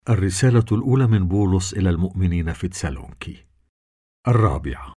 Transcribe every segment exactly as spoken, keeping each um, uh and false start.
الرسالة الأولى من بولس إلى المؤمنين في تسالونكي. الرابعة.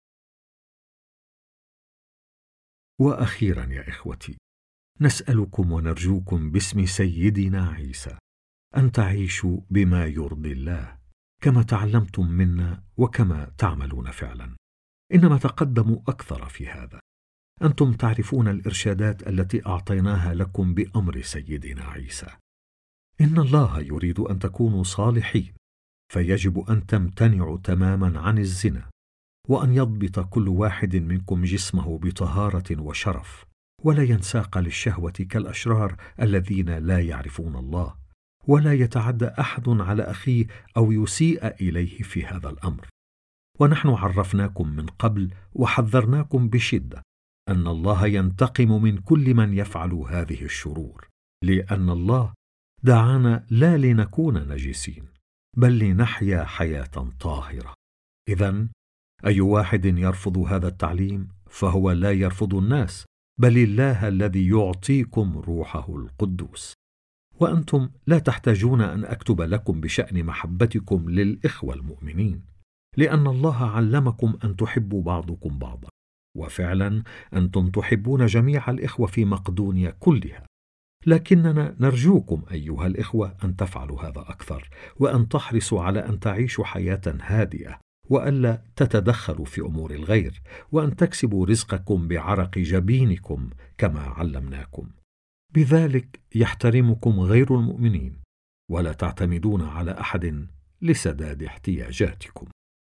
وأخيرا يا إخوتي، نسألكم ونرجوكم باسم سيدنا عيسى أن تعيشوا بما يرضي الله، كما تعلمتم منا وكما تعملون فعلا. إنما تقدموا أكثر في هذا. أنتم تعرفون الإرشادات التي أعطيناها لكم بأمر سيدنا عيسى. إن الله يريد أن تكونوا صالحين، فيجب أن تمتنعوا تماما عن الزنا، وأن يضبط كل واحد منكم جسمه بطهارة وشرف، ولا ينساق للشهوة كالأشرار الذين لا يعرفون الله، ولا يتعدى أحد على أخيه أو يسيء إليه في هذا الأمر. ونحن عرفناكم من قبل وحذرناكم بشدة أن الله ينتقم من كل من يفعل هذه الشرور، لأن الله دعانا لا لنكون نجسين، بل لنحيا حياة طاهرة. إذن أي واحد يرفض هذا التعليم فهو لا يرفض الناس، بل الله الذي يعطيكم روحه القدوس. وأنتم لا تحتاجون أن أكتب لكم بشأن محبتكم للإخوة المؤمنين، لأن الله علمكم أن تحبوا بعضكم بعضا، وفعلا أنتم تحبون جميع الإخوة في مقدونيا كلها. لكننا نرجوكم أيها الإخوة أن تفعلوا هذا أكثر، وأن تحرصوا على أن تعيشوا حياة هادئة، وألا تتدخلوا في أمور الغير، وأن تكسبوا رزقكم بعرق جبينكم كما علمناكم. بذلك يحترمكم غير المؤمنين، ولا تعتمدون على أحد لسداد احتياجاتكم.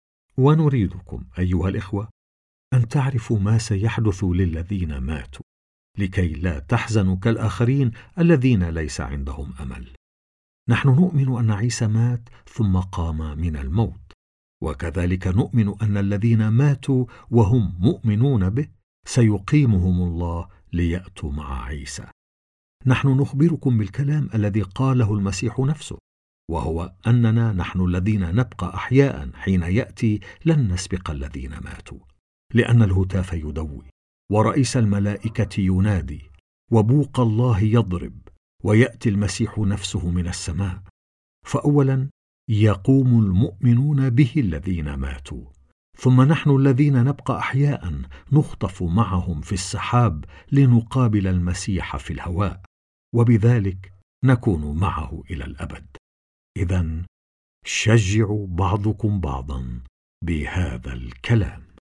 ونريدكم أيها الإخوة أن تعرفوا ما سيحدث للذين ماتوا، لكي لا تحزنوا كالآخرين الذين ليس عندهم أمل. نحن نؤمن أن عيسى مات ثم قام من الموت، وكذلك نؤمن أن الذين ماتوا وهم مؤمنون به سيقيمهم الله ليأتوا مع عيسى. نحن نخبركم بالكلام الذي قاله المسيح نفسه، وهو أننا نحن الذين نبقى أحياء حين يأتي لن نسبق الذين ماتوا، لأن الهتاف يدوي، ورئيس الملائكة ينادي، وبوق الله يضرب، ويأتي المسيح نفسه من السماء، فأولا يقوم المؤمنون به الذين ماتوا، ثم نحن الذين نبقى أحياء نخطف معهم في السحاب لنقابل المسيح في الهواء، وبذلك نكون معه إلى الأبد. إذن شجعوا بعضكم بعضا بهذا الكلام.